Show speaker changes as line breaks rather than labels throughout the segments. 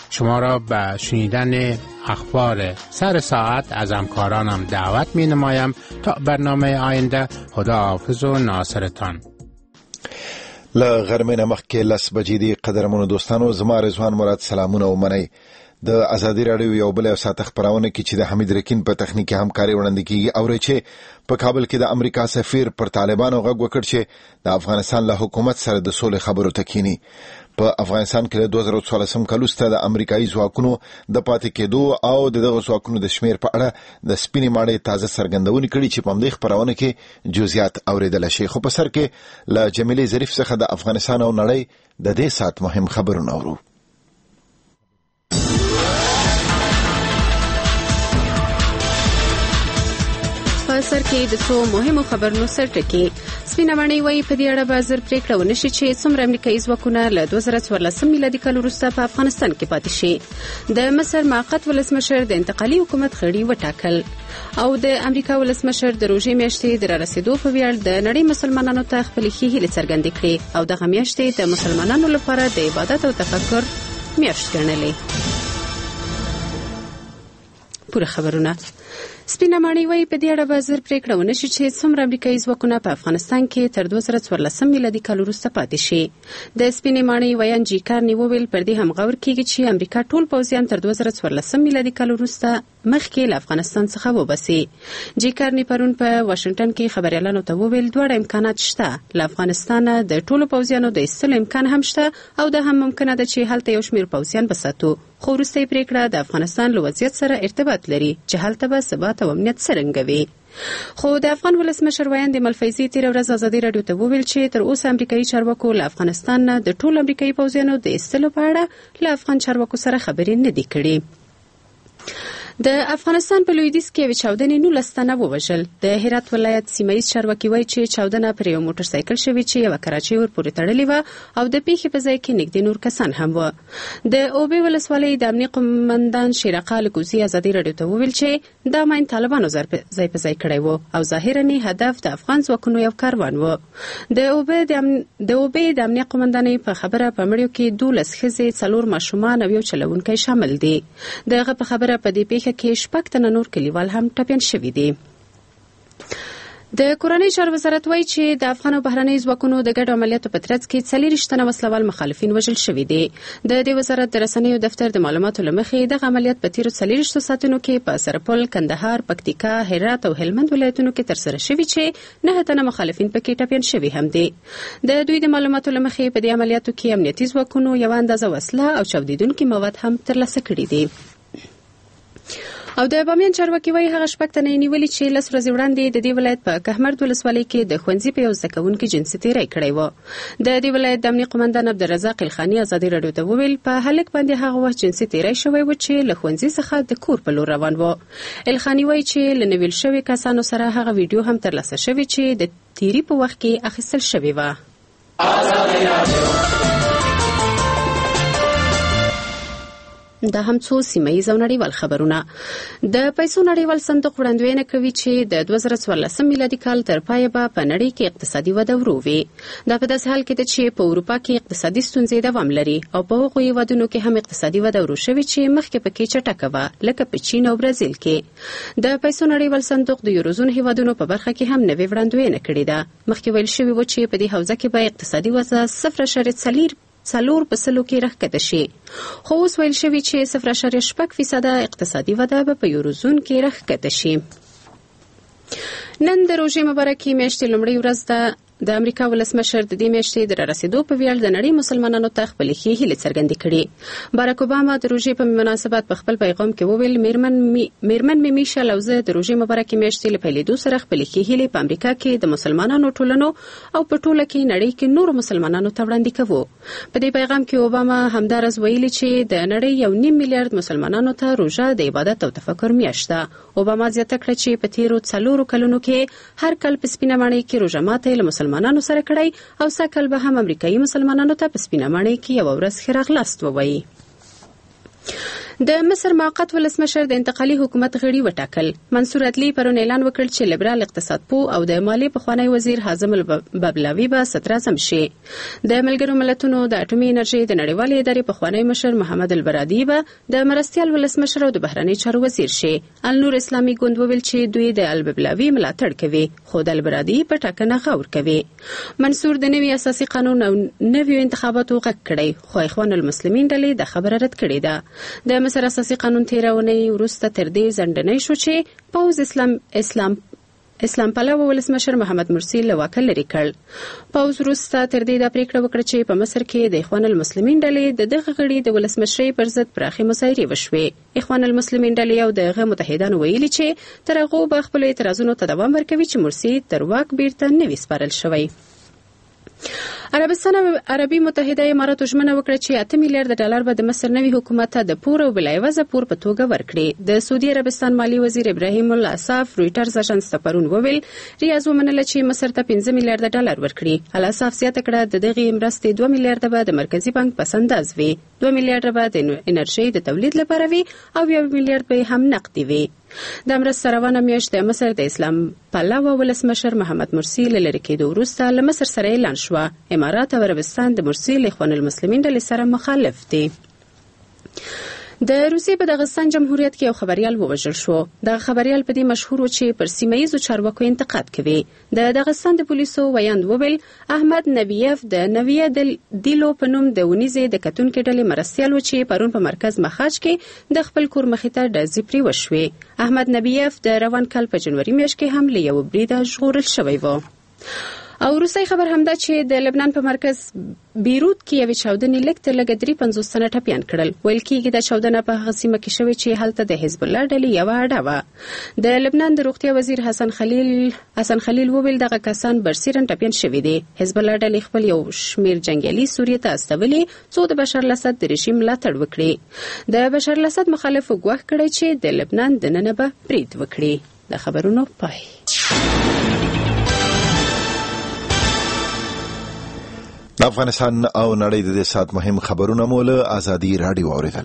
شما را به شنیدن اخبار سر ساعت از همکارانم دعوت می نمایم. تا برنامه آینده، خداحافظ و ناصرتان.
لغرمه نمخ که لس بجې دی قدرمنو دوستانو، زما رضوان مراد سلامونه ومنئ. د ازادي راډیو یو بل ساعت خبرونه کې چې د حمید رکین په تخنیکی همکاري وړاندې کیږي او چې په کابل کې د امریکا سفیر پر طالبانو غږ وکړ چې د افغانستان له حکومت سره د سولې خبرو تکینی. په افغانستان کې د 2014 کال وروسته د امریکایي ځواکونو د پاتې کېدو او دغه ځواکونو د شمیر په اړه د سپینې ماڼۍ تازه څرګندونې کړي چې په همدې خبرونه کې جزئیات اوریدل شي. خو په سر کې له جمیلې ظریف څخه د افغانستان او نړۍ د دې سات مهم خبرونه اورو.
په سر کې د څو مهمو خبرونو سرټکی. سپینه ماڼۍ وايي په دې اړه به زر پریکړه ونشي چې څومره امریکایي ځواکونه له 2014 میلادي کال وروسته په افغانستان کې پاتې شي. د مصر موقت ولسمشر د انتقالي حکومت غړي وټاکل او د امریکا ولسمشر د روژې میاشتې د رارسېدو په ویاړ د نړۍ مسلمانانو ته خپلې ښې هیلې څرګندې کړې او دغه میاشتې د مسلمانانو لپاره د عبادت او تفکر میاشت ګڼلې. پوره خبرونه. سپینه ماڼۍ وايي په دې اړه به زر پریکړه ونشي چې څومره امریکایي ځواکونه په افغانستان کې تر 2014 میلادي کال وروسته پاتې شي. د سپینې ماڼۍ ویان جی کارني وویل پر دې هم غور کیږي چې امریکا ټول پوځیان تر 2014 میلادي کال وروسته مخکې له افغانستان څخه وباسي. جی کارني پرون په واشنگټن کې خبريالانو ته وویل دواړه امکانات شته. له افغانستان د ټولو پوځیانو د ایستلو امکان هم شته او دا هم ممکنه ده چې هلته یو شمیر پوځیان بساتو. خو وروستۍ پریکړه د افغانستان له وضعیت سره ارتباط لري چې هلته به ثبات او امنیت څرنګه وي. خو د افغان ولسمشر ویاند ملفیزي تیر ورځ ازادي راډیو ته وویل چې تر اوسه امریکایي چارواکو له افغانستان نه د ټول امریکایي پوځیانو د ایستلو په اړه له افغان چارواکو سره خبرې نه دي کړې. د افغانستان په لویدیځ کې یو چاودنې 19 تنه ووژل. د هرات ولایت سیمایي چارواکي وایي چې چاودنه پر یو موټر سایکل شوې چې یو کراچۍ ورپورې تړلې و او د پیښې په ځای کې نږدې نور کسان هم و. د اوبې ولسوالۍ د امنیه قومندان شیرقال کوزي ازادي راډیو ته وویل چې دا ماین طالبانو ځای په ځای کړی و او ظاهرا هدف د افغان ځواکونو یو کاروان و. د اوبې د امنیه قومندانۍ په خبره په مړیو کې 12 ښځې 4 ماشومان او یو چلوونکی شامل دي. دغه په خبره په دې پیښه کې شپږ تنه نور کلیوال هم ټپیان شوي دي. د کورنۍ چارو وزارت وایي چې د افغان او بهرنۍ ځواکونو د ګډو عملیاتو په ترڅ کې 40 تنه وسلوال مخالفین وژل شوي دي. د دې وزارت د رسنیو دفتر د معلوماتو له مخې دغه عملیات په تیرو 40 ساعتونو کې په سرپل، کندهار، پکتیکا، هرات او هلمند ولایتونو کې ترسره شوي چې 9 تنه مخالفین پکې ټپیان شوي هم دي. د دوی د معلوماتو له مخې په دې عملیاتو کې امنیتي ځواکونو یو اندازه وسله او چاودیدونکي مواد هم ترلاسه کړي دي. او د بامیان چارواکي وایي هغه شپږ تنه نیولي چې 10 ورځې وړاندې د دې ولایت په کهمرد ولسوالۍ کې د ښوونځي په یو زده کوونکي جنسي تیری کړی و. د دې ولایت د امنیه قومندان عبدالرزاق الخاني ازادي راډیو ته وویل په هلک باندې هغه وخت جنسي تیری شوی و چې له ښوونځي څخه د کور په لور روان و. الخاني وایي چې له نیول شوي کسانو سره هغه ویډیو هم ترلاسه شوی چې د تیری په وخت کې اخیستل شوی و. دا هم څو سیمه‌یز او نړیوال خبرونه. د پیسو نړیوال صندوق وړاندوینه کوي چې د 2014 میلادي کال تر پایه به په نړۍ کې اقتصادي وده ورووي. دا په داسې حال کې ده چې په اروپا کې اقتصادي ستونزې دوام لري او په هغو هېوادونو کې هم اقتصادي وده ورو شوې چې مخکې پکې چټکه وه لکه په چین او برازیل کې. د پیسو نړیوال صندوق د یوروزون هېوادونو په برخه کې هم نوې وړاندوینه کړې ده. مخکې ویل شوي و چې په دې حوزه کې به اقتصادي وده 0.4% کې راښکته شي. خو اوس ویل شوي چې 0.6% اقتصادي وده به په یوروزون کې راښکته شي. نن د روژې مبارکې میاشتې لومړۍ ورځ ده. د امریکا ولسمشر د دې میاشتې د رارسېدو په ویاړ د نړۍ مسلمانانو ته خپلې ښې هیلې څرګندې کړې. بارک اوباما د روژې په مناسبت په خپل پیغام کې وویل میرمن مې میشل او زه د روژې مبارکې میاشتې له پیلېدو سره خپلې ښې هیلې په امریکا کې د مسلمانانو ټولنو او په ټوله کې نړۍ کې نورو مسلمانانو ته وړاندې کوو. په دې پیغام کې اوباما همدارس ویلي چې د نړۍ 1.5 میلیارډ مسلمانانو ته روژه د عبادت او تفکر میاشت ده. اوباما زیاته کړه چې په تیرو 4 کلونو کې هر کال په سپینه ماڼۍ کې روژه ماتي له مسلمانانو سره کړی او سکل به هم امریکایي مسلمانانو ته په سپینه ماڼۍ کې یو ورځ ښه راغلاست ووایي. د مصر موقت ولسمشر د انتقالي حکومت غړي وټاکل. منصور عدلي پرون اعلان وکړ چې لیبرال اقتصاد پوه او د مالیې پخوانی وزیر حازم الببلاوي به صدر اعظم شي. د ملګرو ملتونو د اټومي انرژي د نړیوالې ادارې پخوانی مشر محمد البرادي به د مرستیال ولسمشر او د بهرنی چارو وزیر شي. النور اسلامي ګوند وویل چې دوی د الببلاوي ملاتړ کوي، خو د البرادي په ټاکنه غور کوي. منصور د نوي اساسي قانون او نویو انتخاباتو غږ کړی، خو اخوان المسلمین ډلې د خبره رد کړې ده. د مصر اساسي قانون تیرونې وروسته تر دې ځنډنۍ شو چې پوز اسلام پلوه ولسمشر محمد مرسي له واکه لرې کړ. پوز وروسته تر دې دا پریکړه وکړه چې په مصر کې د اخوان المسلمین ډلې د دغه غړي د ولسمشرۍ پر ضد پراخې مظاهرې وشوې. اخوان المسلمین ډلې او دغه متحدانو ویلي چې تر هغه به خپل اعتراضونو ته دوام ورکوي چې مرسي تر واک بیرته نه وي سپارل شوی. عربستان عربي متحده اماراتو ژمنه وکړه چې 8 میلیارډ ډالر به د مصر نوي حکومت ته د پور او بلایوزه پور په توګه ورکړي. د سعودي عربستان مالی وزیر ابراهیم الاصاف رويټرز اژانس ته پرون وویل ریاض ومنله چې مصر ته 15 میلیارډ ډالر ورکړي. الاصاف زیاته کړه د دغه مرستې 2 میلیارډ به د مرکزی بانک پس انداز وي، 2 میلیارډ به د انرژي د تولید لپاره وي او 1 میلیارډ به هم نقدي وي. د مرسته روانه میاشت د مصر د اسلام پلوه ولسمشر محمد مرسي له لرې کېدو وروسته له مصر سره اعلان شو. امارات او عربستان د مرسي له اخوان المسلمین ډلې سره مخالف دي. د روسیې په دغستان جمهوریت کې یو خبريال ووژل شو. د خبريال په دې مشهور و چې پر سیمه‌ییزو چارواکو انتقاد کوي. د دغستان د پولیسو ویاند وویل احمد نبیف د نویه دیلو په نوم د ونیزې د کتونکو ډلې مرستیال و چې پرون په مرکز مخاج کې د خپل کور مخې ته ډزې پرې وشوې. احمد نبیف د روان کال په جنوري میاشت کې هم له یو بریده ژغورل شوی و. او روسي خبر همدا چې د لبنان په مرکز بیروت کې یو چاودنې لکه لګ 350 تنه ټپيان کړل. ویل کېږي د چاودنه په هغه سیمه کې شوې چې هلته د حزب الله ډلې یو اډه و. د لبنان د روغتیا وزیر حسن خلیل وویل دغه کسان برسیرن ټپيان شوي دي. حزب الله ډلې خپل یو شمیر جنگیالي سوریه ته استولي څو د بشار الاسد د رژیم ملاتړ وکړي. د بشار الاسد مخالف ګواښ کړی چې د لبنان د نن به برید وکړي. د خبرونو پای.
د افغانستان او نړۍ د دې سات مهم خبرونه مو له ازادي رادیو اوریدل.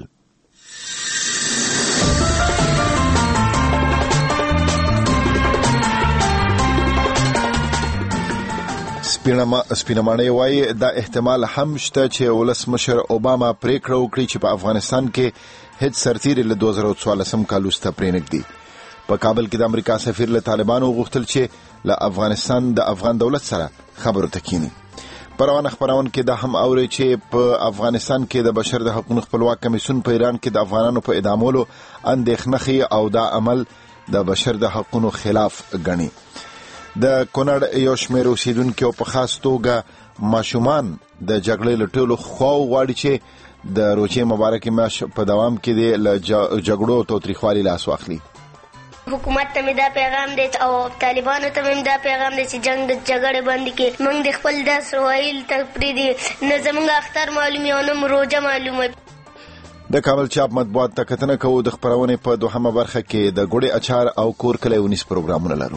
سپینمانه وایي دا احتمال هم شته چې ولسمشر اوباما پریکړه وکړي چې په افغانستان کې هیڅ سرتیری له 2014 کال وروسته پرېنږدي. په کابل کې د امریکا سفیر له طالبانو غوښتل چې له افغانستان د افغان دولت سره خبرو ته کینی. پروانه خبرون کې دا هم اوري چې په افغانستان کې د بشر د حقوقو خپلواک کمیسیون په ایران کې د افغانانو په اعدامولو اندېښنه او دا عمل د بشر د حقوقو خلاف ګڼي. د کونړ یو شمېر اوسیدونکو په خاص توګه ماشومان د جګړې له ټولو خواو غواړي چې د روزي مبارکي ماش په دوام کې د جګړو توتریخوالي لاس واخلي.
حکومت ته دا پیغام دی او طالبانو ته دا پیغام دی چې جنگ د جګړې باندې کې موږ د خپل د سوایل تفریدي نه زموږ اختر معلومي او نه روزه معلومه.
د کابل چاپ مطبوعات ته کتنه کوو. د خبرونې په دوهمه برخه کې د ګوړې اچار او کور کلی ونیس پروګرامونه لرو.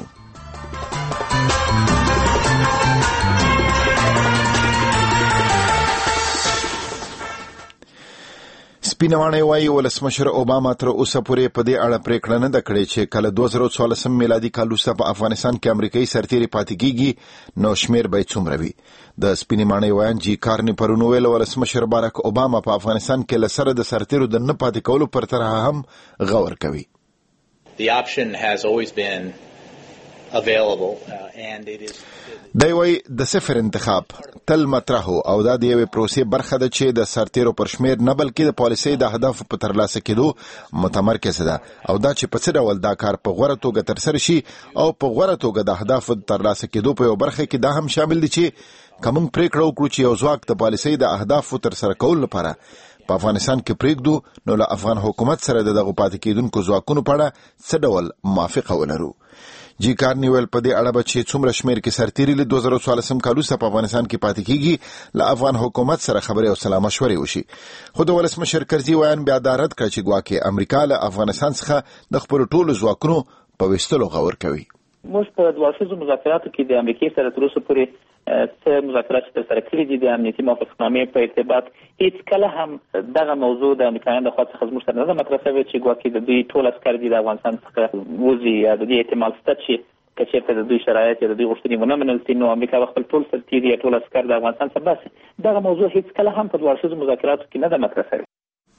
سپینمانه وایي ولسمشر اوباما تر اوسه پورې په دې اړه پریکړه نه ده کړې چې کله 2014 میلادي کال وروسته په افغانستان کې امریکایي سرتیري پاتې کیږي نو شمیر به څومره وي. د سپینمانه وایي جی کارنی پرون ویل ولسمشر باراک اوباما په افغانستان کې له سره د سرتیرو د نه پاتې کولو پر طرح هم غور کوي.
The option has always been available and it is
دی وای د صفر انتخاب تل مطرح او دا د یوې پروسې برخه ده چې د سرتیرو پر شمیر نه بلکې د پالیسۍ د اهدافو په ترلاسه کېدو متمرکز ده او دا چې په څه ډول دا کار په غوره توګه ترسره شي او په غوره توګه د اهدافو ترلاسه کېدو په یو برخه کې دا هم شامل دي چې کوم پریکړه وکړو چې یو ځواک د پالیسۍ د اهدافو ترسره کولو لپاره په افغانستان کې پریږدو نو له افغان حکومت سره دغه پاتې کېدونکو ځواکونو په اړه څه ډول موافقه ولرو. جی کارنی ویل په دې اړه به چې څومره شمیر کې سرتیري له 2014 کال وروسته په افغانستان کې پاتې کیږي له افغان حکومت سره خبرې او سلا مشورې وشي. خو د ولسمشر کرزي ویان بیا دا رد کړ چې ګواکې امریکا له افغانستان څخه د خپلو ټولو ځواکونو په ویستلو غور کوي.
موږ په 2 مذاکراتو کې د امریکای سره تر اوسه پورې څه مذاکرات چې ترسره کړي دي د امنیتي موافقتنامې په ارتباط هیڅ کله هم دغه موضوع د امریکایانو لخوا څخه زموږ سره نه ده مطرح شوې چې ګواکې د دوی ټول عسکر دي د افغانستان څخه وځي یا د دې احتمال شته چې که چېرته د دوی شرایط یا د دوی غوښتنې ونه منل شي نو امریکا به خپل ټول سرتېري یا ټول عسکر د افغانستان څخه باسي دغه موضوع هیڅ کله هم په دواړه اړخیزو مذاکراتو کې نه ده مطرح شوې.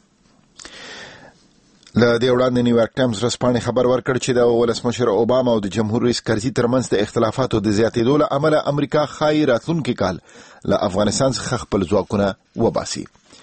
له دې وړاندې نیویارک ټایمز ورځپاڼې خبر ورکړ چې د ولسمشر اوباما او د جمهور رئیس کرزي ترمنځ د اختلافاتو د زیاتېدو له امله امریکا ښایي راتلونکي کال له افغانستان څخه خپل ځواکونه وباسي.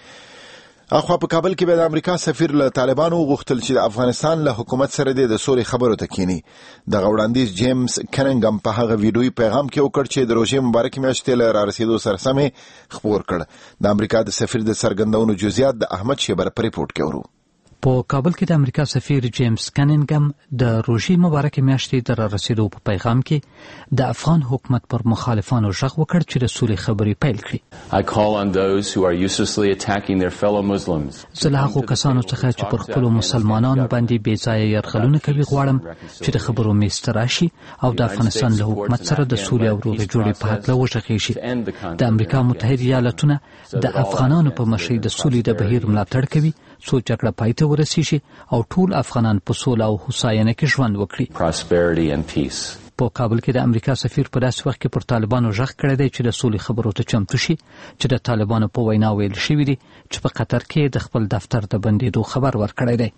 اخوا په کابل کې د امریکا سفیر له طالبانو غوښتل چې د افغانستان له حکومت سره د سولې خبرو ته کینی. دغه وړاندیز جیمز کننګم په هغه ویډیويي پیغام کې وکړ چې د روژې مبارکې میاشتې له رارسېدو سره سمې خبر کړ. د امریکا د سفیر د څرګندونو جزئیات د احمد شیبر په ریپورت کې ورو.
په کابل کې د امریکا سفیر جیمز کننګم د روژې مبارکې میاشتې د رارسېدو په پیغام کې د افغان حکومت پر مخالفانو غږ وکړ چې د سولې خبرې پیل کړي.
I call on those who are uselessly attacking their fellow Muslims.
زه له هغو کسانو څخه چې پر خپلو مسلمانانو باندې بې ځایه یرغلونه کوي غواړم چې د خبرو میز ته راشي او د افغانستان له حکومت سره د سولې او روغې جوړې په هکله وغږېږي. د امریکا متحده ایالتونه د افغانانو په مشرۍ د سولې د بهیر ملاتړ کوي څو جګړه پای ته ورسیږي او ټول افغانان په سوله او هوساینه کې ژوند وکړي.
Prosperity and peace.
په کابل کې د امریکا سفیر په داسې وخت کې پر طالبانو غږ کړی دی چې د سولې خبرو ته چمتو شي چې د طالبانو په وینا ویل شوي دي چې په قطر کې د خپل دفتر د بندېدو خبر ورکړی دی.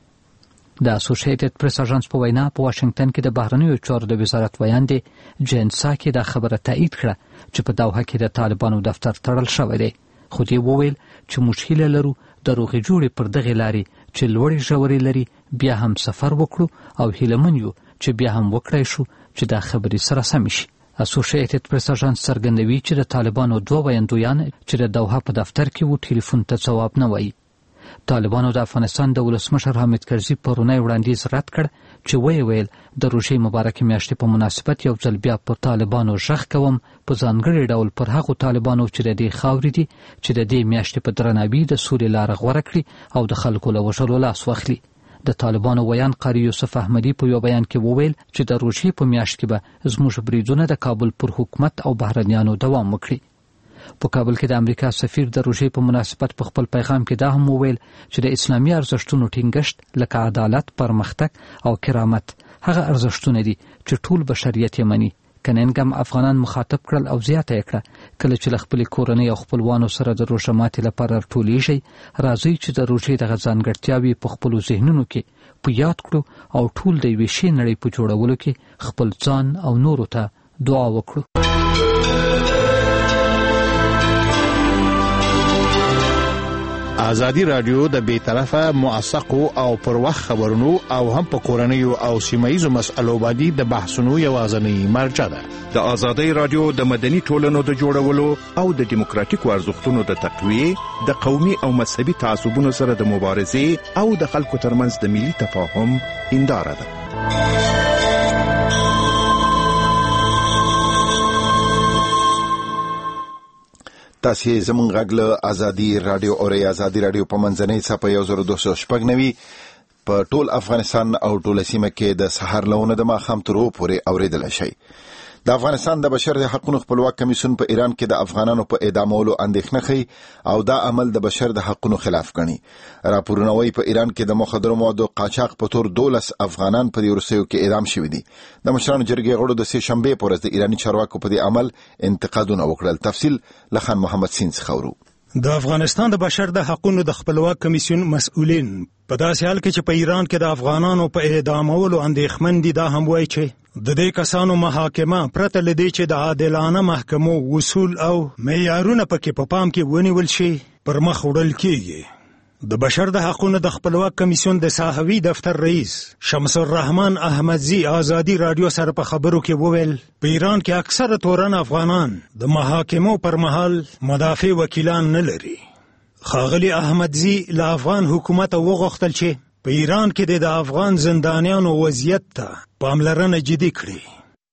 د اسوسییټډ پریس اژانس په وینا په واشنگټن کې د بهرنیو چارو د وزارت ویاندې جین ساکي دا خبره تایید کړه چې په دوحه کې د طالبانو دفتر تړل شوی دی. خو دې وویل چې موږ هیله لرو د روغې جوړې پر دغې لارې چې لوړې ژورې لري بیا هم سفر وکړو او هیلهمن یو چې بیا هم وکړای شو چې دا خبرې سره سمې شي. اسوسییټډ پریس اژانس څرګندوي چې د طالبانو دوه ویاندویان چې د دوحه په دفتر کې وو ټلیفون ته ځواب نه وایي. طالبانو د افغانستان د ولسمشر حامد کرزي پرونی وړاندیز رد کړ چې ویل د روژې مبارکې میاشتې په مناسبت یو ځل بیا پر طالبانو غږ کوم په ځانګړي ډول پر هغو طالبانو چې د دې خاورې دي چې د دې میاشتې په درناوي د سولې لاره غوره کړي او د خلکو له وژلو لاس واخلي. د طالبانو ویان قاری یوسف احمدي په یو بیان کې وویل چې د روژې په میاشت کې به زموږ بریدونه د کابل پر حکومت او بهرنیانو دوام وکړي. په کابل کې د امریکا سفیر د روژې په مناسبت په خپل پیغام کې دا هم وویل چې د اسلامي ارزښتونو ټینګښت لکه عدالت، پرمختګ او کرامت هغه ارزښتونه دي چې ټول بشریت یې مني. کننګم افغانان مخاطب کړل او زیاته یې کړه کله چې له خپلې کورنۍ او خپلوانو سره د روژه ماتې لپاره راټولیږئ راځئ چې د روژې دغه ځانګړتیاوې په خپلو ذهنونو کې په یاد کړو او ټول د یوې ښې نړۍ په جوړولو کې خپل ځان او نورو ته دعا وکړو.
ازادي رادیو د بې طرفه موثقو او پر وخت خبرونو او هم په کورنیو او سیمایي مسألو باندې د بحثونو یوازینی مرجع ده.
د ازادي رادیو د مدني ټولنو د جوړولو او د دیموکراتیکو ارزښتونو د تقویې د قومي او مذهبي تعصبونو سره د مبارزې او د خلکو ترمنځ د ملي تفاهم هنداره ده.
تاسو زمونږ غږ له ازادي رادیو او ازادي رادیو په منځنۍ صفحه 1296 په ټول افغانستان او ټول سیمه کې د سحر لونه د ماښام تر پورې اوریدل شي. د افغانستان د بشر د حقوقو خپلواک کمیسیون په ایران کې د افغانانو په اعدامولو اندېښنه کوي او دا عمل د بشر د حقوقو خلاف ګڼي. راپورونه وايي په ایران کې د مخدرو موادو قاچاق په تور 12 افغانان په ورسېو کې اعدام شوي دي. د مشرانو جرګې غړو د سه شنبه پر ورځ د ایرانی چارواکو په دې عمل انتقادونه وکړل. تفصیل لخان محمد سینس خورو.
د افغانستان د بشر د حقوقو د خپلواک کمیسیون مسؤلین په داسې حال کې چې په ایران کې د افغانانو په اعدامولو اندېښمن دي دا هم وایي چې د دې کسانو محاکمه پرته لدی چې د عادلانه محکمو اصول او معیارونه پکې په پام کې ونیول شي پر مخ وړل کیږي. د بشر د حقوقو د خپلواک کمیسیون د ساحوي دفتر رئیس شمس الرحمن احمدزي ازادي رادیو سره په خبرو کې وویل په ایران کې اکثره تورن افغانان د محاکمو پر مهال مدافع وکیلان نه لري. ښاغلي احمدزي له افغان حکومت وغوښتل چې په ایران کې د افغان زندانیانو وضعیت ته پاملرنه جدي کړي.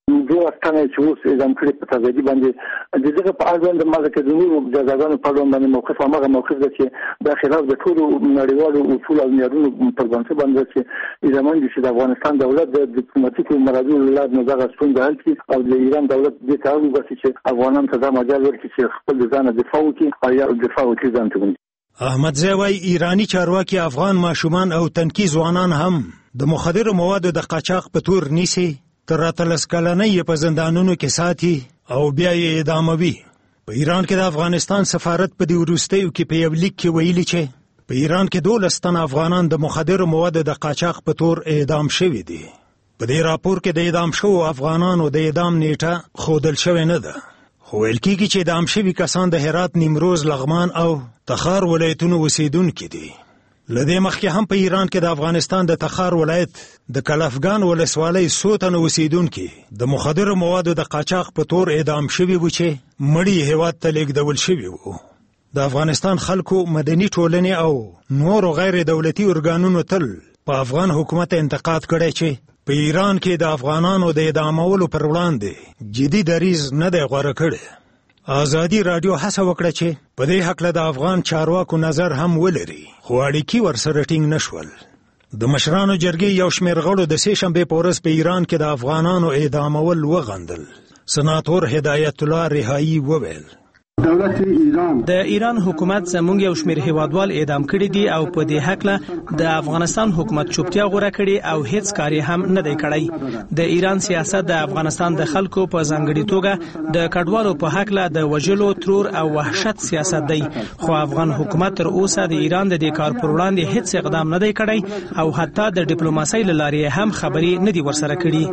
دوه ستانه چې اوس اعدام کړي په تازګي باندې د دغه په اړه د مالک د نورو جزاګانو په اړه باندې موقف هغه موقف ده چې د خلاف د ټولو نړیوالو اصول او معیارونو پر بنسټ باندې چې اعدامان دي چې د افغانستان دولت د ډیپلوماټیکو منابعو له لارې نه دغه ستونزه حل کړي او د ایران دولت دې ته وګوري چې افغانان ته دا مجال ورکړي چې خپل ځان دفاع وکړي او یا دفاع وکړي ځان ته.
احمد زوی ایرانی چارواکي افغان ماشومان او تنکي ځوانان هم د مخدر موادو د قاچاق په تور نیسي، تر اتلس کلنۍ په زندانونو کې ساتي او بیا یې اعداموي. په ایران کې د افغانستان سفارت په دې وروستیو کې په یو لیک کې ویلي چې په ایران کې 12 تنه افغانان د مخدر موادو د قاچاق په تور اعدام شوي دي. په دې راپور کې د اعدام شوو افغانانو د اعدام نیټه ښودل شوې نه ده، خو ویل کېږي چې اعدام شوي کسان د هرات، نیمروز، لغمان او تخار ولایتونو اوسېدونکي دي. لدې مخکې هم په ایران کې د افغانستان د تخار ولایت د کلفګان ولسوالۍ څو تنه اوسېدونکي د مخدر موادو د قاچاق په تور اعدام شوي وو چې مړي هېواد ته لیږدول شوي وو. د افغانستان خلکو، مدني ټولنې او نورو غیر دولتي ارګانونو تل په افغان حکومت انتقاد کړی چې په ایران کې د افغانانو د اعدامولو پر وړاندې جدي دریځ نه دی غوره کړی. ازادي رادیو هڅه وکړه چې په دې حقله د افغان چارواکو نظر هم ولري، خو اړیکې ورسره ټینګ نشول. د مشرانو جرګې یو شمېر غړو د سې شنبې په ورځ په ایران کې د افغانانو اعدامول وغندل. سناتور هدایت الله رهایی وویل
د ایران حکومت زموږ یو شمېر هیوادوال اعدام کړي دي او په دې حقله د افغانستان حکومت چوپتیا غوره کړي او هیڅ کاری هم نه دی کړی. د ایران سیاست د افغانستان د خلکو په ځانګړي توګه د کډوالو په حقله د وژلو، ترور او وحشت سیاست دی، خو افغان حکومت تر اوسه د ایران د دې کار پر وړاندې هیڅ اقدام نه دی کړی او حتی د ډیپلوماسۍ له لارې هم خبرې نه دي ورسره کړي.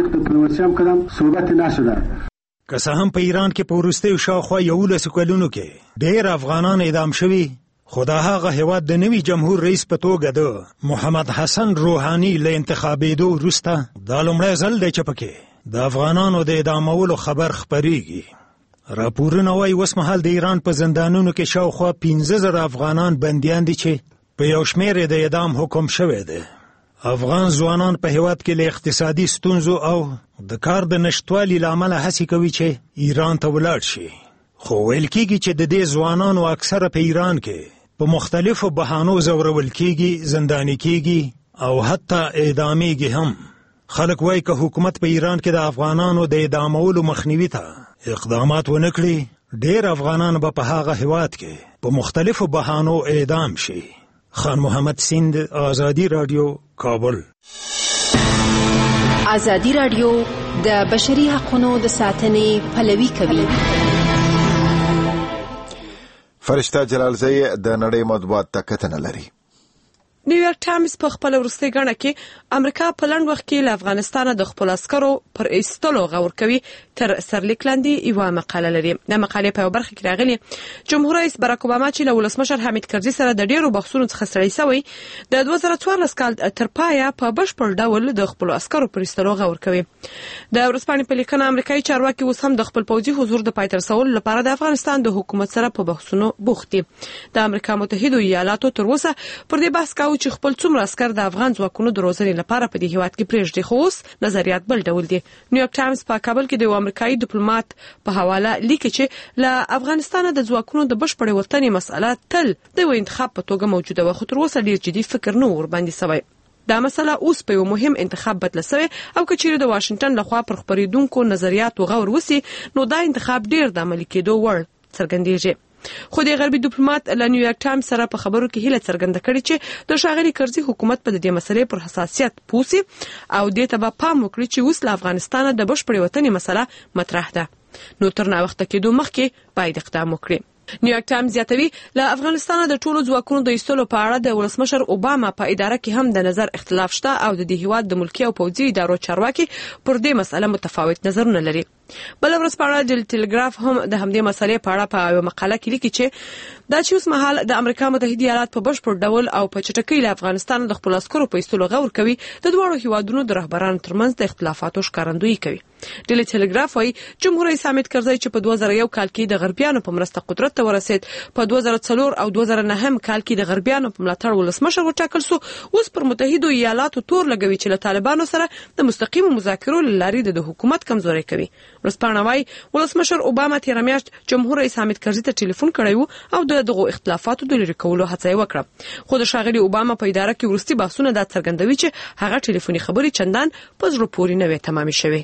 که څه هم په ایران کې په وروستیو شاوخوا 11 کلونو کې ډېر افغانان اعدام شوي، خو د هغه هېواد د نوي جمهور رئیس په توګه د محمد حسن روحاني له انتخابېدو وروسته دا لومړی ځل دی چې پکې د افغانانو د اعدامولو خبر خپریږي. راپورونه وایي اوس مهال د ایران په زندانونو کې شاوخوا 15,000 افغانان بندیان دي چې په یو شمېر د اعدام حکم شوی دی. افغان ځوانان په هېواد کې له اقتصادي ستونزو او د کار د نشتوالي له امله هڅې کوي چې ایران ته ولاړ شي، خو ویل کېږي چې د دې ځوانانو اکثره په ایران کې په مختلفو بهانو ځورول کېږي، زنداني کېږي او حتی اعدامېږي هم. خلک وایي که حکومت په ایران کې د افغانانو د اعدامولو مخنیوي ته اقدامات ونه کړي، ډېر افغانان به په هغه هېواد کې په مختلفو بهانو اعدام شي. خان محمد سیند، آزادی رادیو، کابل.
آزادی رادیو د بشري حقوقو د ساتنې پلوي کوي.
فرشته جلالزی د نړۍ مطبوعات ته کتنه لري.
نیویارک ټایمز په خپل وروستي غڼه کې امریکا په لنډ وخت کې له افغانستان د خپل عسکرو پر ایستلو غور کوي تر سرلیک لاندې یو مقاله لري. د مقالې په برخه کې راغلي جمهور رئیس باراک اوباما چې له ولسمشر حامد کرزي سره د ډیرو بحثونو څخه ستړی شوی د 2014 کال تر پایه په بشپړ ډول د خپل عسکرو پر ایستلو غور کوي. د ورځپاڼې په لیکنه امریکایي چارواکي اوس هم د خپل پوځي حضور د پای ته رسولو لپاره د افغانستان د حکومت سره په بحثونو بوخت دي. د امریکا متحده ایالاتو تر اوسه پر دې بحث کاوه چې خپل څومره عسكر د افغان ځواکونو د روزنې لپاره په دې هیواد کې پرېږدي، خو اوس نظریات بل ډول دي. نیویارک ټایمز په کابل کې د امریکایي ډیپلوماټ په حواله لیکي چې له افغانستان د ځواکونو د بشپړې وتنې مسأله تل د یو انتخاب په توګه موجوده و، خو تر اوسه ډیر جدي فکر نه ور باندې شوی. دا مسله اوس په یو مهم انتخاب بدله شوی او که چیرې د واشنگټن لخوا پر خبرېدونکو نظریاتو غور وسی نو دا انتخاب ډیر د عملي کېدو وړ څرګندېږي. خو د غربي ډیپلوماټ له نیویارک ټایمز سره په خبرو کې هیله څرګنده کړې چې د ښاغلي کرزي حکومت په دې مسلې پر حساسیت پوسي او دې ته به پام وکړي چې اوس له افغانستان د بشپړې وتنې مسله مطرح ده، نو تر ناوخته کېدو مخکې باید اقدام وکړي. نیویارک ټایمز زیاتوي له افغانستان د ټولو ځواکونو د ایستلو په اړه د ولسمشر اوباما په اداره کې هم د نظر اختلاف شته او د دې هیواد د ملکي او پوځي ادارو چارواکي پر دې مسله متفاوت نظرونه لري. بل ورځپاڼه د ټلګراف هم د همدې مسلې په اړه په مقاله کې لیکي چې دا چې اوس مهال د امریکا متحده ایالات په بشپړ ډول او په چټکۍ له افغانستان د خپل عسکرو په ایستلو غور کوي د دوه هیوادونو د رهبرانو ترمنځ د اختلافاتو ښکارندویي کوي. ډیلی ټلګراف وايي جمهور رئیس حامد کرزی چې په 2001 کال کې د غربیانو په مرسته قدرت ته ورسید، په 2004 او 2009 کال کې د غربیانو په ملاتړ ولسمشر وټاکل شو، اوس پر متحده ایالاتو تور لګوي چې له طالبانو سره د مستقیم مذاکرو لارې د حکومت کمزوري کوي. ورځپاڼه وايي ولسمشر اوباما تیر میاشت جمهور رئیس حامد کرزی ته ټلیفون کړی و او دغه اختلافاتو د لرې کولو هڅه وکړه، خو د ښاغلي اوباما په اداره کې وروستي بحثونه دا څرګندوي چې هغه ټلیفوني خبرې چندان په زړه پورې نه وي تمامې شوې.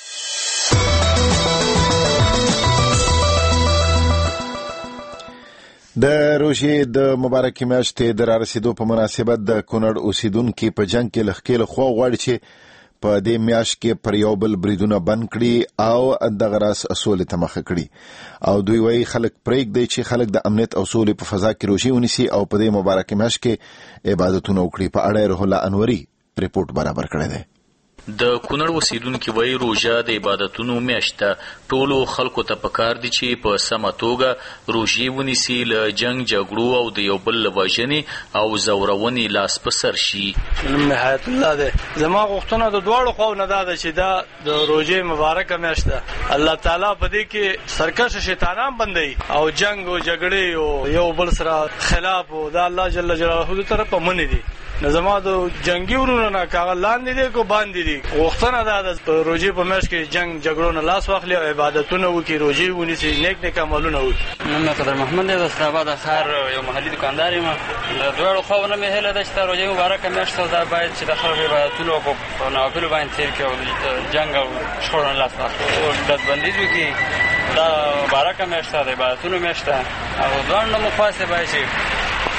د روژې د مبارکې میاشتې د رارسېدو په مناسبت د کونړ اوسیدونکي په جنګ کې له ښکېله خوا غواړي چې په دې میاشت کې پر یو بل بریدونه بند کړي او دغه راز سولې ته مخه کړي او دوی وایي خلک پرېږدي چې خلک د امنیت او سولې په فضا کې روژې ونیسي او په دې مبارکې میاشت کې عبادتونه وکړي. په اړه روح الله انوري ریپورت برابر کړی دی.
د کونړ اوسیدونکي وایي روژه د عبادتونو میاشت ده، ټولو خلکو ته پکار دي چې په سمه توګه روژې ونیسي، له جنګ جګړو او د یو بل له وژنې او زورونې لاس په سر شي.
نوم مې حیات الله دی. زما غوښتنه د دواړو خواو نه دا ده چې دا د روژې مبارکه میاشت ده، الله تعالی په دې کې سرکشه شیطانان بندوي او جنګ او جګړې او یو بل سره خلاف او دا الله جل جلاله طرفه منې دي. زما د جنگي ورونو نه کاغه لاندې دي کو باندې دي. غوښتنه دا ده په روژې په میاشت کې جنگ جګړو نه لاس واخلي او عبادتونه وکړي، روژې ونیسي، نیک عملونه وکړي.
نن قدر محمد دی، د اسلامآباد ښار یو محلي دکاندار یم. د دوړو خو نه مې هله د چې روژې مبارکه میاشت ده باید چې د خلکو عبادتونه په نوافل باندې تیر کړي او جنگ او شخړو نه لاس واخلي او ډزبندي وکړي. دا مبارکه میاشت ده، عبادتونو میاشت ده او دوه نو مفاسه باید چې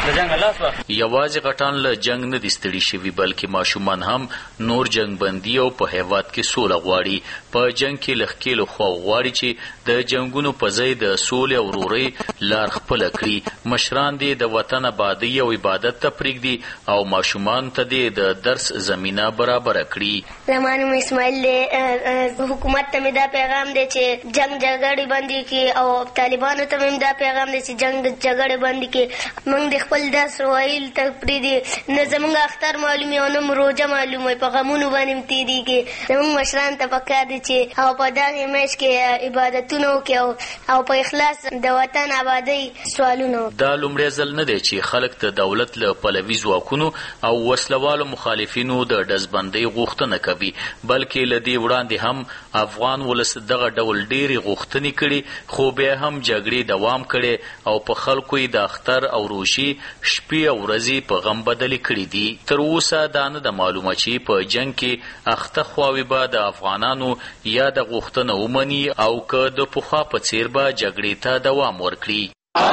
یوازې غټان له جنگ نه دي ستړي شوي بلکې ماشومان هم نور جنگ بندي او په هیواد کې سوله غواړي. په جنگ کې له ښکېلو خواو غواړي چې د جنگونو په ځای د سولې او ورورۍ لار خپله کړي. مشران دې د وطن آبادۍ او عبادت ته پرېږدي او ماشومان ته دې د درس زمینه برابره کړي.
زما نوم اسماعیل دی. حکومت ته مې دا پیغام دی چې جنگ جګړې بندي کړي او طالبانو ته مې دا پیغام دی چې جنگ جګړې بندي کړي. موږ د خپل درس ویل ته پرېږدي، نه زموږ اختر معلومي او نه مو روژه معلوموي، په غمونو باندې م تېرېږي. زموږ مشران ته پکار دي چې هغه په دغې میاشت کې عبادتونه وکړي او په اخلاص د وطن آبادۍ سوالونه وکړي.
دا لومړی ځل نه دی چې خلک د دولت له پلوي ځواکونو او وسلوالو مخالفینو د ډزبندۍ غوښتنه کوي، بلکې له دې وړاندې هم افغان ولس دغه ډول ډېرې غوښتنې کړي، خو بیا هم جګړې دوام کړي او په خلکو یې د اختر او روژې شپې او ورځې په غم بدلې کړي دي. تر اوسه دا نه ده معلومه چې په جنگ کې اخته خواوې به د افغانانو یا د غوښتنه ومني او که د پخوا په څېر به جګړې ته دوام ورکړي.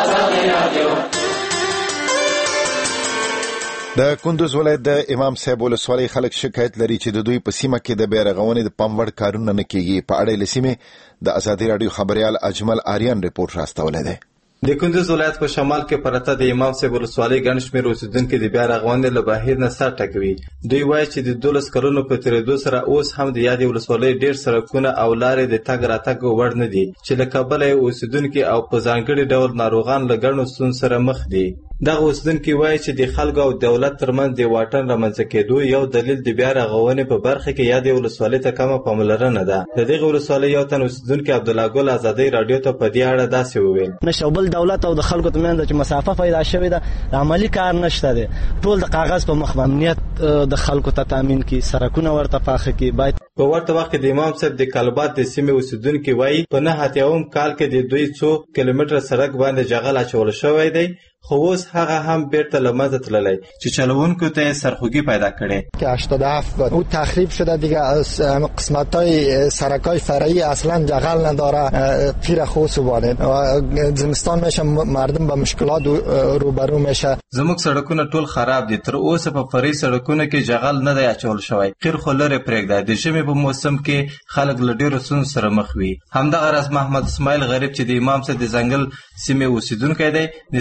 د کندوز ولایت د امام صاحب ولسوالۍ خلک شکایت لري چې د دوی په سیمه کې د بیرغونې د پام وړ کارونه نه کیږي. په اړه له سیمې د ازادي راډیو خبريال اجمل آریان ریپورت راستولی دی.
د کندوز ولایت په شمال کې پرته د امام صاحب ولسوالۍ ګڼ شمېر اوسېدونکي د بیا رغونې له بهیر نه سر ټکوي. دوی وایي چې د 12 کلونو په تېرېدو سره اوس هم د یادې ولسوالۍ ډېر سړکونه او لارې د تګ راتګ وړ نه دي چې له کبله یې اوسېدونکي او په ځانګړي ډول ناروغان له ګڼو ستونزو سره مخ دي. دغه اوسېدونکي وایي چې د خلکو او دولت ترمنځ د واټن رامنځته کېدو یو دلیل د بیا رغونې په برخه کې یادې ولسوالۍ ته کمه پاملرنه ده. د دغې ولسوالۍ یو تن اوسېدونکي عبدالله ګل ازادۍ راډیو ته په دې اړه داسې وویل:
نشه بل دولت او د خلکو ترمنځ چې مسافه پیدا شوې ده، عملی کار نشته دی، ټول د کاغذ په مخ امنیت د خلکو ته تامین کی، سرکونه ورته پاخه کی. باید
په ورته وخت کې د امام صاحب د کلبات د سیمې اوسېدونکي وایي په 9 کال کې د دوی 2 کیلومتره سړک باندې جغل اچول شوی دی، خو اوس هغه هم بیرته له منځه تللی چې چلوونکو ته یې سرخوږي پیدا کړې.
که 87 بود او تخریب شده دیگه، قسمت‌های سرکای فرعی اصلا جغل نداره، پیر خوص بوده و زمستان میشه مردم به مشکلات روبرو میشه.
زموږ سړکونه ټول خراب دي، تر اوسه په فرعي سړکونو کې جغل نه دی اچول شوی. خیر خو لرې پرېږده، د ژمي په موسم کې خلک له ډېرو ستونزو سره مخ وي. همدغه راز محمد اسماعیل غریب چې د امام صاحب د ځنګل سیمې اوسېدونکی دی، د سړکونو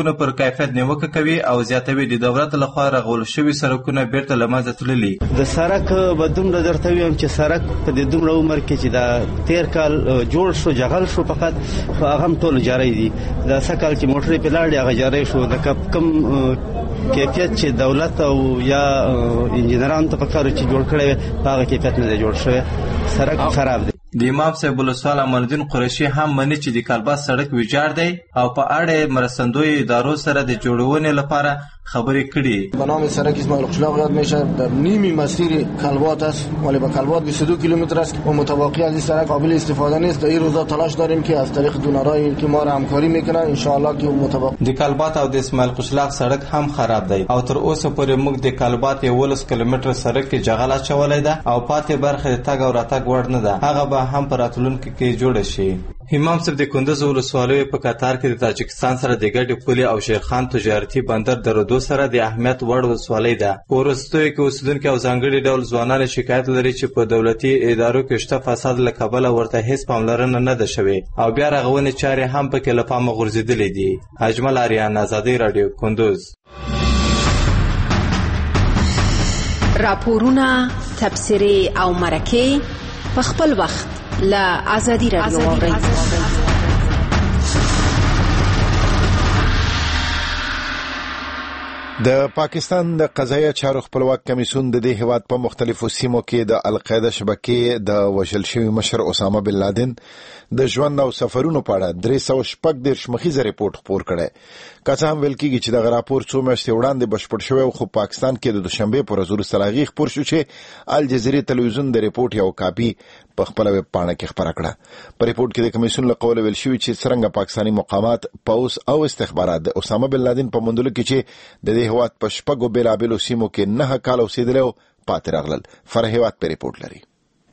سړکونو پر کیفیت نیوکه کوي او زیاتوي د دولت لخوا رغول شوي سړکونه بیرته له منځه تللي.
د سړک به دومره درته ویم چې سړک په دې دومره عمر کې چې دا 13 کال جوړ شو جغل شو فقط خو هغه هم ټول جاری دي. دا سکال چې موټرې په لاړې هغه جاری شو د کم کیفیت چې دولت او یا انجینران ته پکاره چې جوړ کړي هغه کیفیت نه جوړ شوی. سړک خراب دی.
د امام صاحب ولسوال امانالدین قریشي هم مني چې د کالباس سړک ویجاړ دی او په اړه مرستندوی ادارو سره د جوړونې لپاره خبرې کړي.
به نام سرک اسماعیل قشلاق یاد میشه. در نیمی مسیر کلبات است ولی به کلبات 22 کیلومتر است و متوقع از این سرک قابل استفاده نیست. در این روزا تلاش داریم که از طریق دونرایی که ما را همکاری میکنن ان شاء الله که متوقع.
د کلبات او د اسماعیل قشلاق سړک هم خراب دی او تر اوسه پورې موږ د کلبات 11 کیلومتر سړک کې جغل اچولې ده او پاتې برخه د تګ او راتګ وړ نه ده. هغه به هم پر راتلونکي کې جوړ شي. امام صاحب د کندوز ولسوالۍ په قطار کې د تاجکستان سره د ګډې پولې او شیرخان تجارتي بندر درلودو سره د اهمیت وړ ولسوالۍ ده. په وروستیو کې اوسیدونکي او ځانګړي ډول ځوانان شکایت لري چې په دولتي ادارو کې شته فساد له کبله ورته هیڅ پاملرنه نه ده شوې او بیا رغونې چارې هم پکې له پامه غورځېدلې دي. اجمل آریان، آزادۍ راډیو، کندوز.
راپورونه، تبصرې او مرکې په خپل وخت له آزادۍ راډیو واورئ.
د پاکستان د قضایه چارو خپلواک کمیسیون د دې هیواد په مختلفو سیمو کې د القاعده شبکې د وژل شوي مشر اسامه بن لادن د ژوند او سفرونو په اړه 314 مخیزه ریپورت خپور کړی. که څه هم ویل کېږي چې دغه راپور څو میاشتې وړاندې بشپړ شوی خو پاکستان کې د دوشنبې په ورځ وروسته هغې خپور شو چې الجزیرې تلویزیون د ریپورت یو کاپي په خپله ویب پاڼه کې خپره کړه. په ریپورت کې د کمیسیون له قوله ویل شوي چې څرنګه پاکستاني مقامات، پوځ او استخبارات د اسامه بن لادن په موندلو کې چې د دې هیواد په 6 بېلابېلو سیمو کې 9 کاله اوسېدلی او پاتې راغلل. فرح هیواد په ریپورت لري.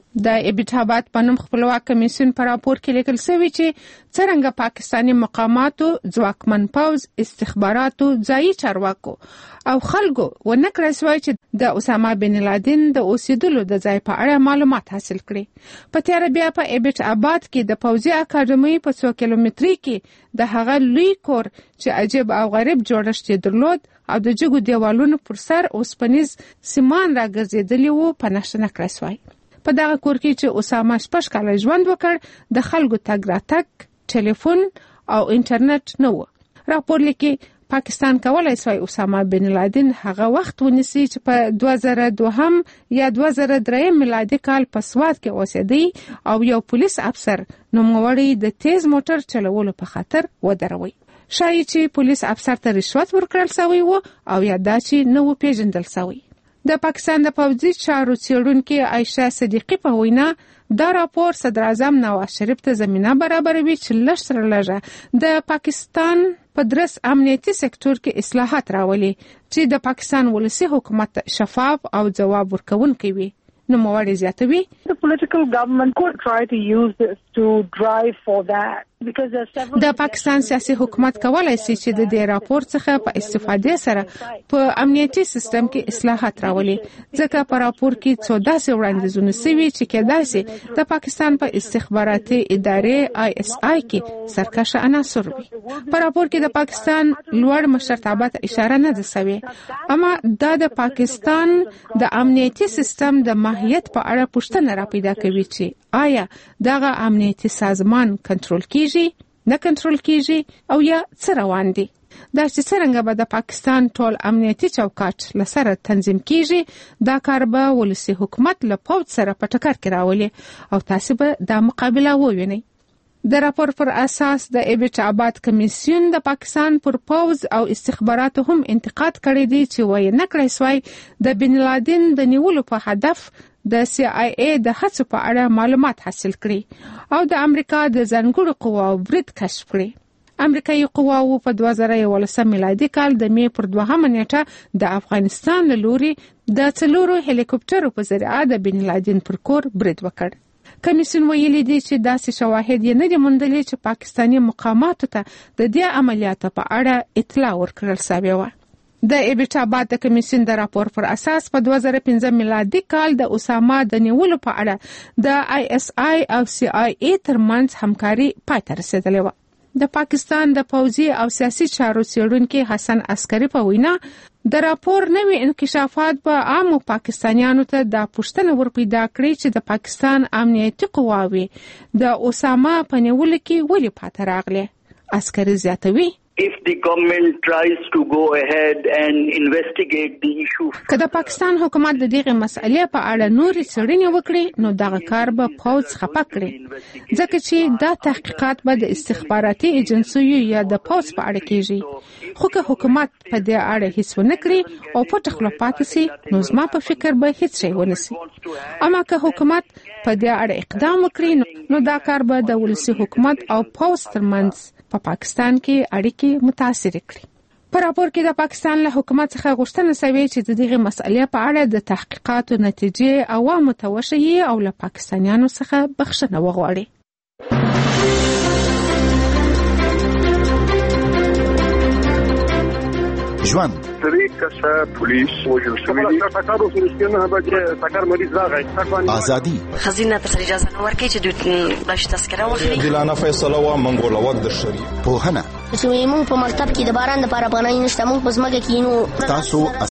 د ابتابات په نوم خپلواک کمیسیون په راپور کې لیکل شوی چې څرنګه پاکستاني مقاماتو، ځواکمن پوځ، استخباراتو، ځایي چارواکو او خلکو ونه کړای شوی چې د اسامه بن لادن د اوسېدلو د ځای په اړه معلومات حاصل کړي. په تیاره بیا په ابتابات کې د پوځي اکاډمۍ په 100 کیلومتري کې د هغه لوی کور چې عجیب او غریب جوړښت یې درلود او د جګو دیوالونو پر سر اوسپنیز سیمان راګرځېدلي وو په نښه نه کړای شوی. په دغه کور کې چې اسامه 6 کاله ژوند وکړ د خلکو تګ راتګ، ټلیفون او انټرنیټ نه و. راپور لیکي پاکستان کولای شي اسامه بن لادن هغه وخت ونیسي چې په 2002 یا 2003 میلادي کال په سوات کې اوسېدی او یو پولیس افسر نوموړی د تیز موټر چلولو په خاطر ودروي. شایي چې پولیس افسر ته رشوت ورکړل شوی و او یا دا چې نه و پیژندل شوی. د پاکستان د پوځي چارو څېړونکي عایشه صدیقی په وینا دا راپور صدر اعظم نواز شریف ته زمینه برابروي چې لږ سره لږه د پاکستان په درس امنیتي سکتور کې اصلاحات راولي چې د پاکستان ولسي حکومت شفاف او جواب ورکوونکی وي. نوموړی زیاتوي
The political government could try to use this to drive for that.
د پاکستان سیاسي حکومت کولای شي چې د دې راپور څخه په استفادې سره په امنیتي سیستم کې اصلاحات راولي، ځکه په راپور کې څو داسې وړاندیزونه شوي چې کېدای شي د پاکستان په استخباراتي ادارې ISI کې سرکشه عناصر وي. په راپور کې د پاکستان لوړ مشرتابه ته اشاره نه ده شوې، اما دا د پاکستان د امنیتي سیستم د ماهیت په اړه پوښتنه راپیدا کوي چې آیا دغه امنیتي سازمان کنټرول کیږي، نه کنټرول کیږي او یا څه روان دي. دا چې څرنګه به د پاکستان ټول امنیتي چوکاټ لسره تنظیم کیږي، دا کار به ولسي حکومت له پوځ سره په ټکر کې راولي او تاسو به دا مقابله ووینئ. د راپور پر اساس د ابتابات کمیسیون د پاکستان پر پوځ او استخباراتو هم انتقاد کړی دی چې وایي نه کړی شوی د بن لادن د نیولو په هدف د CIA د هڅو په اړه معلومات حاصل کړي او د امریکا د ځانګړو قواو برید کشف کړي. امریکایي قواو په 2011 میلادي کال د می پر 2 نیټه د افغانستان له لوري د 4 هلیکوپټرو په ذریعه د بن لادن پر کور برید وکړ. کمیسیون ویلي دی چې داسې شواهد یې نه دي موندلي چې پاکستاني مقاماتو ته د دې عملیاتو په اړه اطلاع ورکړل شوې وه. د ابتابات د کمیسیون د راپور پر اساس په 2015 میلادي کال د اسامه د نیولو په اړه د ISI او CIA ترمنځ همکاري پای ته رسیدلې وه. د پاکستان د پوځي او سیاسي چارو څېړونکي حسن عسکري په وینا د راپور نوي انکشافات به عامو پاکستانیانو ته د پوښتنه ورپیدا کړي چې د پاکستان امنیتي قواوې د اسامه په نیولو کې ولې پاتې راغلي. عسکري زیاتوي
if the government tries to go ahead and investigate the issue.
که د پاکستان حکومت د دغه مسئلې په اړه نورې څېړنې وکړي نو دغه کار به پوځ خپه کړي ځکه چې دا تحقیقات به د استخباراتي ایجنسیو یا د پوځ په اړه کیږي. خو که حکومت په دې اړه هیڅ ونه کړي او پټه خوله پاتې سي نو زما په فکر به هیڅ شی ونه سي. اما که حکومت په دې اړه اقدام وکړي نو دا کار به د ولسي حکومت او پوځ ترمنځ په پاکستان کې اړیکې متاثر کړي. په راپور کې د پاکستان له حکومت څخه غوښتنه شوې چې د دغه مسئلې په اړه د تحقیقاتو نتیجې عوامو ته وښيي او له پاکستانیانو څخه بخښنه وغواړي.
ژوند
درې کسه پولیس وژل شوي دي. ټکر وسو نه به چې ټکر مریض راغی.
ازادي
خزینه ته اجازه نه ورکړي چې دوی باش تذکره واخلي.
دلانه فیصله وا منګول وخت د شری
په هنه
چې موږ په مکتب کې د باران لپاره پناه نشته موږ په ځمکه کې نو
تاسو